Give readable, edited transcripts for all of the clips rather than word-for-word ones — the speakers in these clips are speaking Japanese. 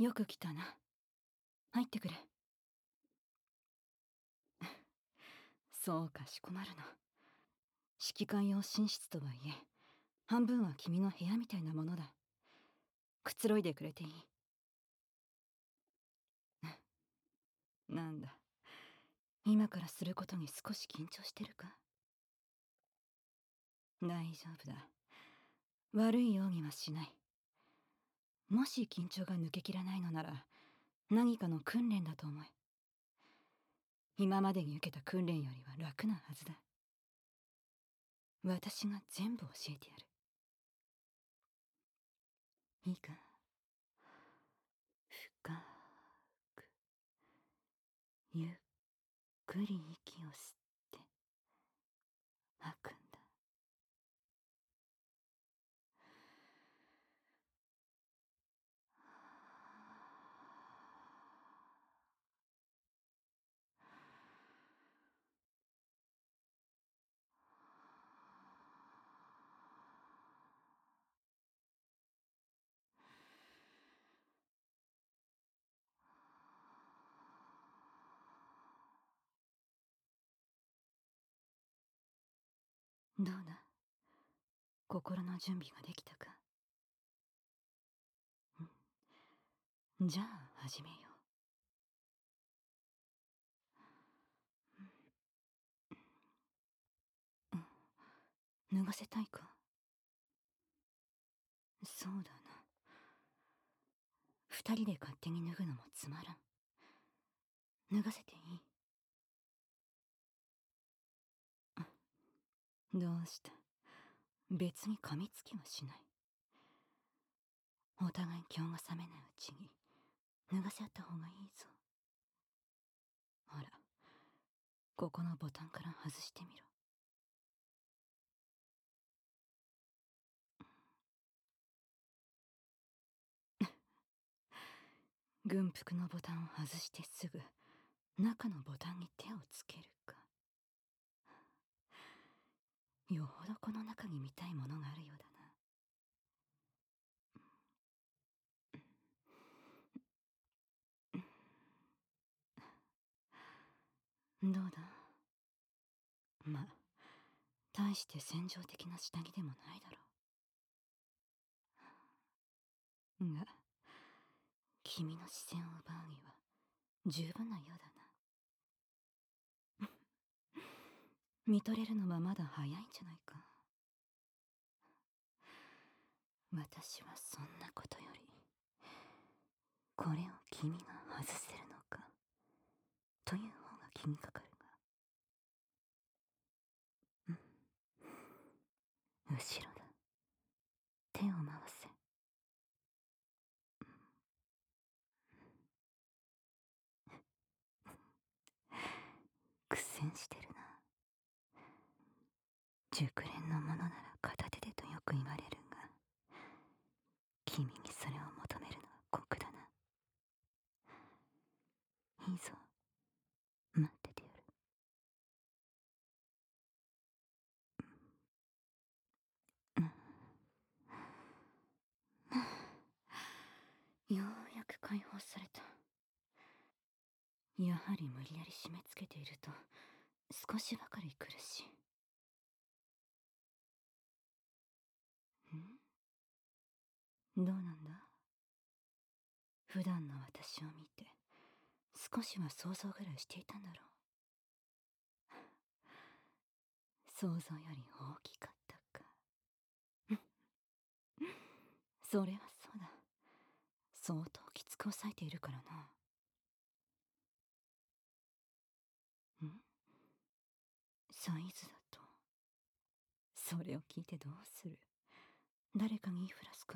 よく来たな。入ってくれ。そうかしこまるな。指揮官用寝室とはいえ、半分は君の部屋みたいなものだ。くつろいでくれていい。なんだ、今からすることに少し緊張してるか？大丈夫だ。悪いようにはしない。もし緊張が抜けきらないのなら、何かの訓練だと思え。今までに受けた訓練よりは楽なはずだ。私が全部教えてやる。いいか？深く、ゆっくり息を吸って吐くんだ。どうだ？心の準備ができたか？じゃあ始めよう。脱がせたいか？そうだな。二人で勝手に脱ぐのもつまらん。脱がせていい？どうした？別に噛みつきはしない。お互い今日が冷めないうちに脱がせ合った方がいいぞ。ほら、ここのボタンから外してみろ。軍服のボタンを外してすぐ中のボタンに手をつけるか。よほどこの中に見たいものがあるようだな。どうだ？まあ、大して戦場的な下着でもないだろう。が、君の視線を奪うには十分なようだな。見とれるのはまだ早いんじゃないか。私はそんなことより、これを君が外せるのかという方が気にかかるが。後ろだ。手を回せ。苦戦してるな。熟練のものなら片手でとよく言われるが、君にそれを求めるのは酷だな。いいぞ、待っててやる。ようやく解放された。やはり無理やり締め付けていると少しばかり苦しい。どうなんだ？普段の私を見て少しは想像ぐらいしていたんだろう。想像より大きかったか。それはそうだ。相当きつく抑えているからな。サイズだと。それを聞いてどうする？誰かに言いふらすか？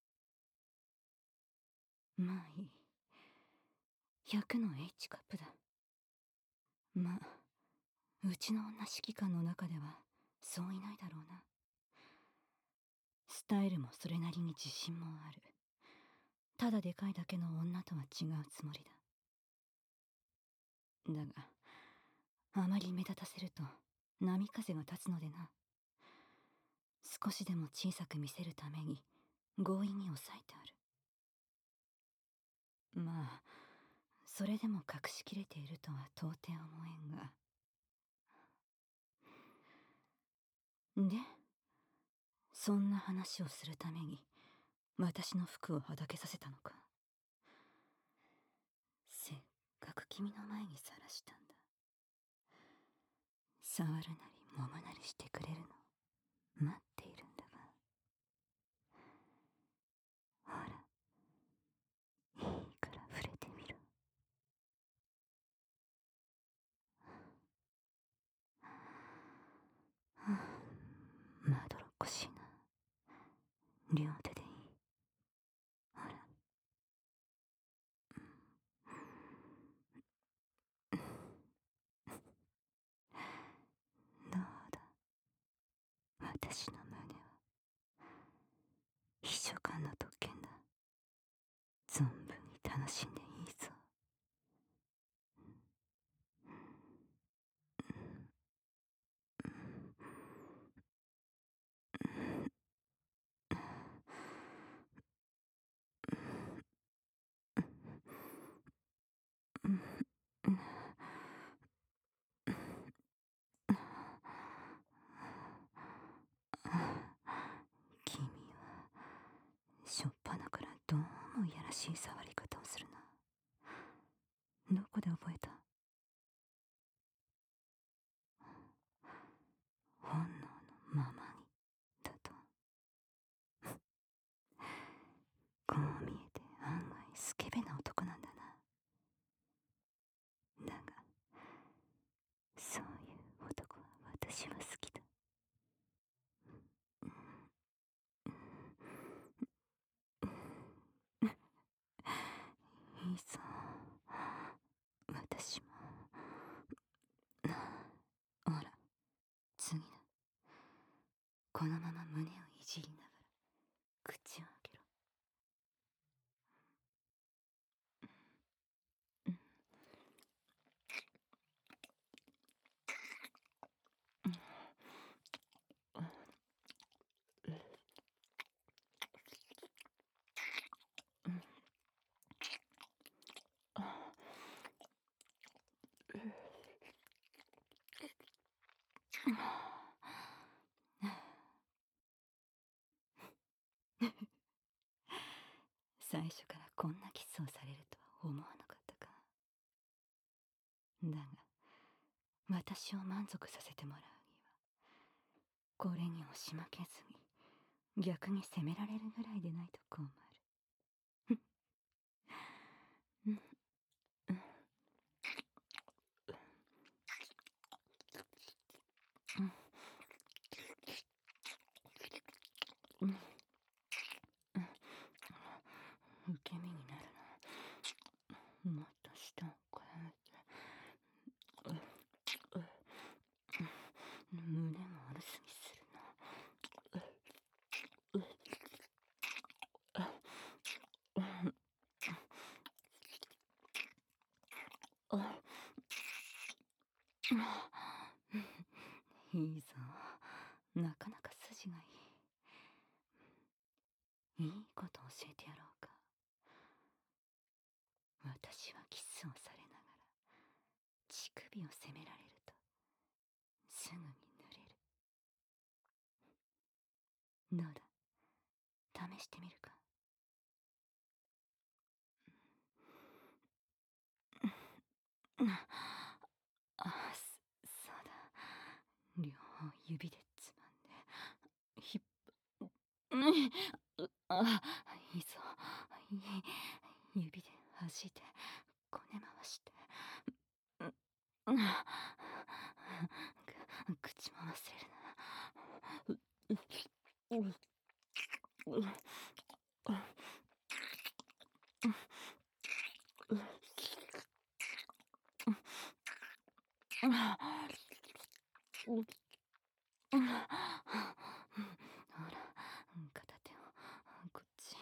まあいい。100の H カップだ。まあ、うちの女指揮官の中ではそういないだろうな。スタイルもそれなりに自信もある。ただでかいだけの女とは違うつもりだ。だが、あまり目立たせると波風が立つのでな。少しでも小さく見せるために強引に抑えてある。 まあ、それでも隠しきれているとは到底思えんが。で、そんな話をするために私の服をはだけさせたのか。せっかく君の前にさらしたんだ。触るなり揉むなりしてくれるの待っているんだが。ほら、いいから触れてみろ。まどろっこしいな。両手でいい。ほら。どうだ、私の胸は秘書官の特権だ。存分に楽しんでいいぞ。君はしょっぱなからどうもいやらしい触り方をするな。どこで覚えた？本能のままにだと。こう見えて案外スケベな男なんだな。だがそういう男は私は好きだ。いいぞ、私も。ほら、次だ。このまま胸をいじりながら口を開けろ。最初からこんなキスをされるとは思わなかったか。だが私を満足させてもらうにはこれに押し負けずに逆に責められるぐらいでないと困る。受け身になるな。もっと下を絡めて。胸もあるすぎするな。いいぞ、なかなか筋がいい。いいこと教えてやろうか。私はキスをされながら乳首を責められるとすぐに濡れる。どうだ、試してみるか。そうだ。両方指でつまんで引っいいぞ、いい。指で弾いてこね回して、口も忘れるな。ほら、片手をこっち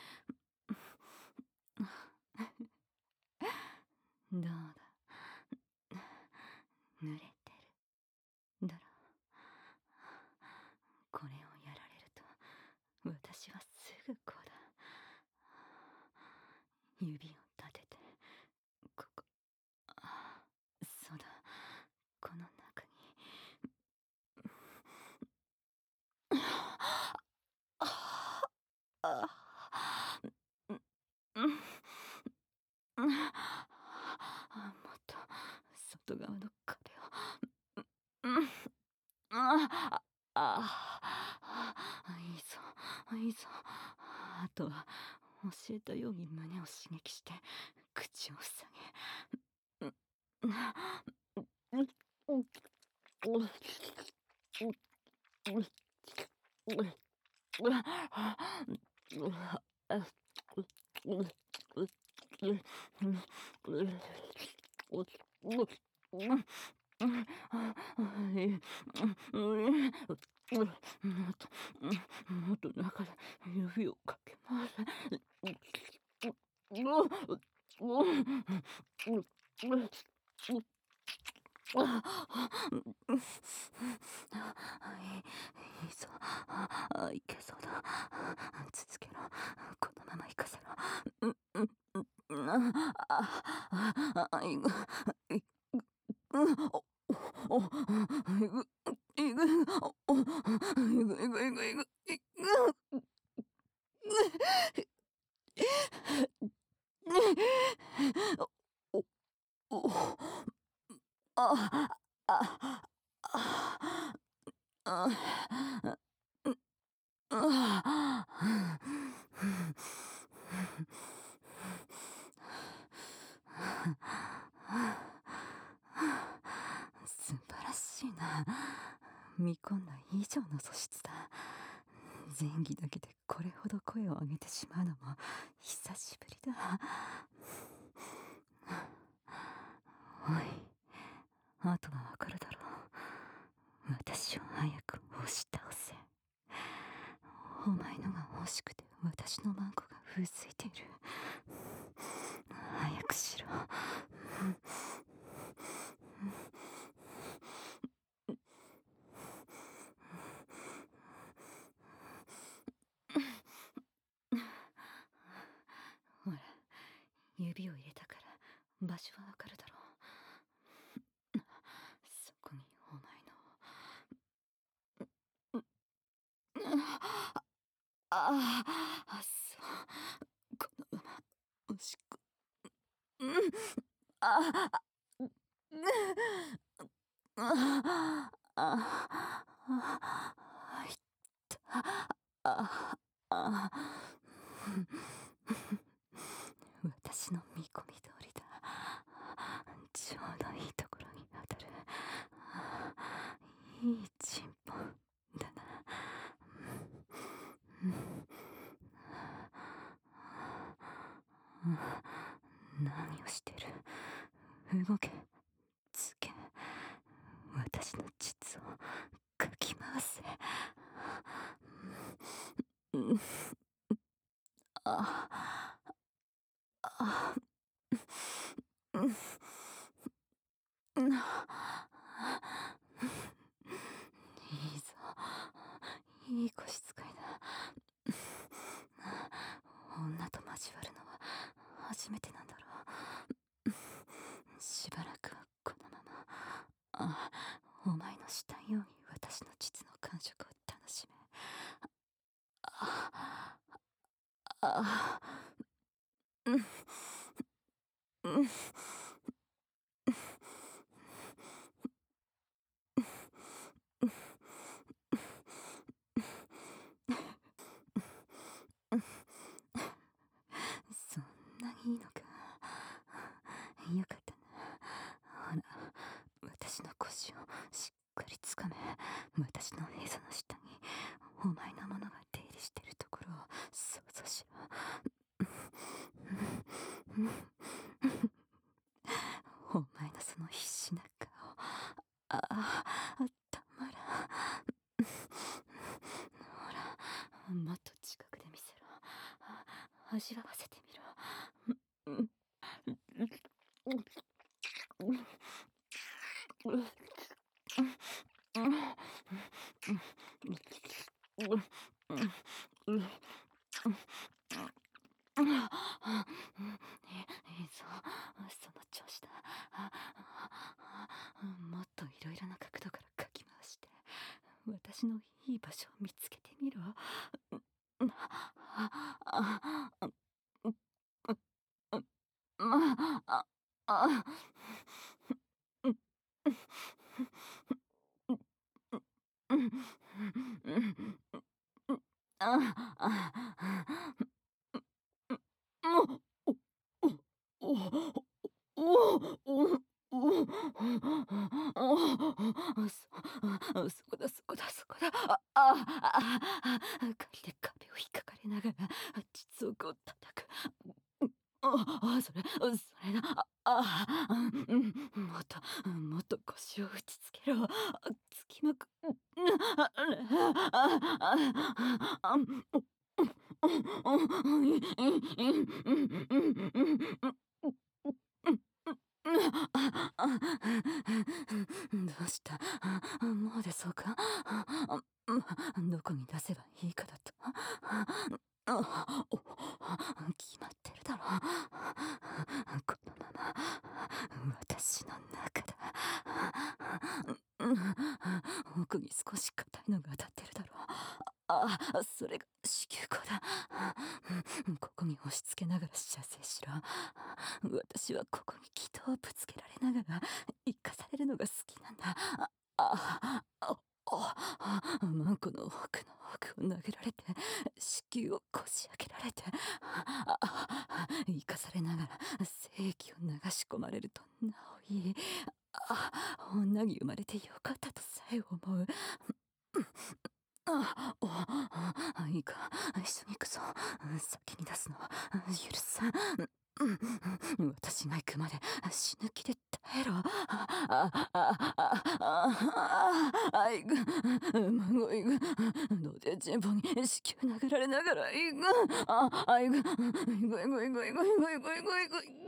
に。どうだ、濡れてるだろ。これをやられると私はすぐこうだ。指を立ああ、うん、うん、もっと外側の壁を、うん、あいいぞ、いいぞ。あとは教えたように胸を刺激して口を塞げ。うん、うん、うん、うん、もっと中で指をかけます。いいぞ。いけそうだ。続けろ。このまま行かせろ。いぐ、いぐ、お、いぐ、いぐ、いぐ、いぐ、いぐ、いぐ、いぐ、お、お、あ、あ、あ、素晴らしいな。見込んだ以上の素質だ。前儀だけでこれほど声を上げてしまうのも久しぶりだ。おい、あとはわかるだろう。私を早く押し倒せ。お前のが欲しくて私のマンコがうずいている。早くしろ。ほら、指を入れたから場所はわかるだろう。そこにお前の。そう。このままおしっこ。うん。ああ、うん。いった。あ、私の見込み通りだ。ちょうどいいところに当たる。いいチンポだな。何をしてる。動け。つけ。私の膣をかき回せ。うん、あ、あ、うん、うん、いいぞ。いい腰使いだ。女と交わるのは初めてなんだろう。しばらくはこのまま。お前のしたいように私の膣の感触を楽しめ。ああ、うん、うん、そんなにいいのか。よかったな。ほら、私の腰をしっかりつかめ。私のへその下にお前のものが出入りしてるところを想像しろ。お前のその必死な顔。たまらん。ほら、もっと近くで見せろ。味わわせてみろ。いいぞ、その調子だ。もっといろいろな角度からかき回して私のいい場所を見つけてみろ。 そこだ。借りで壁を引っかかれながら、実奥を叩く。それだ。もっと腰を打ちつけろ。つきまく。どうした？もう出そうか？どこに出せばいいかだと。決まってるだろ。このまま私の中だ。奥に少し硬いのが当たってるだろう。それが子宮口だ。ここに押し付けながら射精しろ。私はここに祈祷をぶつけられながら生かされるのが好きなんだ。マンコの奥の奥を殴られて、子宮をこじ開けられて、生かされながら精液を流し込まれるとなおいい。女に生まれてよかったとさえ思う。いいか、一緒に行くぞ。先に出すのは許さん。私が行くまで死ぬ気で耐えろ。いぐ、孫いぐ、どうで全部に子宮殴られながらいぐ、いぐ、いぐいぐいぐいぐいぐいぐいいぐい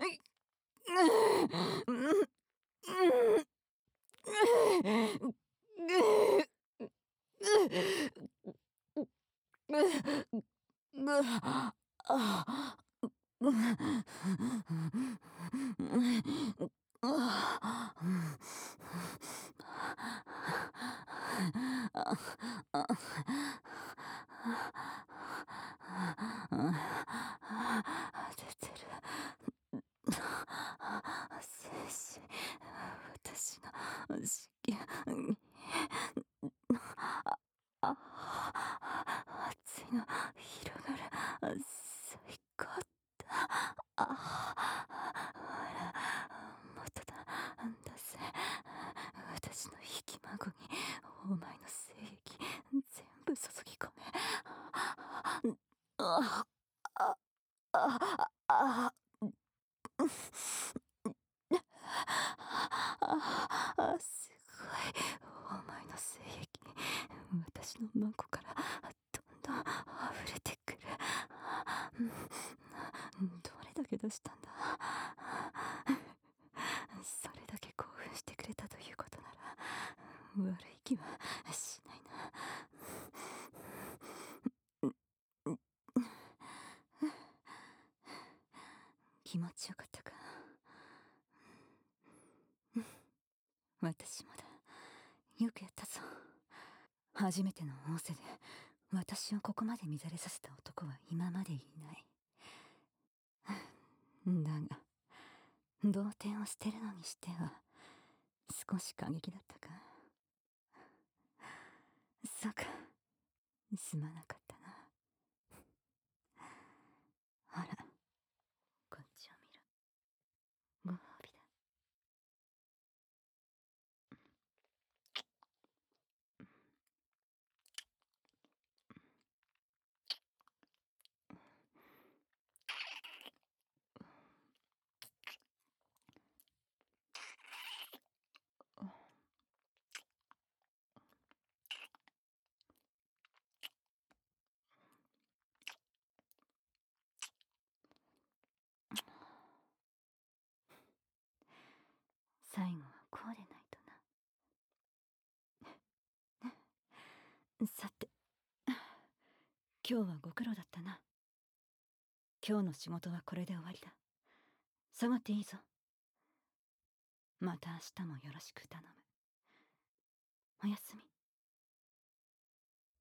出てる。精子、私の子宮に。熱いの広がる。最高だ。ほら、元だ。出せ。私のひき孫にお前の精液全部注ぎ込め。ああああすごい。お前の精液私のマンコからどんどん溢れてくる。どれだけ出したんだ。それだけ興奮してくれたということなら悪い気はしないな。気持ちよかったか？私もだ。よくやったぞ。初めての仰せで私をここまで乱れさせた男は今までいない。だが童貞を捨てるのにしては少し過激だったか。そうか、すまなかったな。ほら、こっちを見ろ。ご褒美だ。最後はこうでないとな。さて、今日はご苦労だったな。今日の仕事はこれで終わりだ。下がっていいぞ。また明日もよろしく頼む。おやすみ。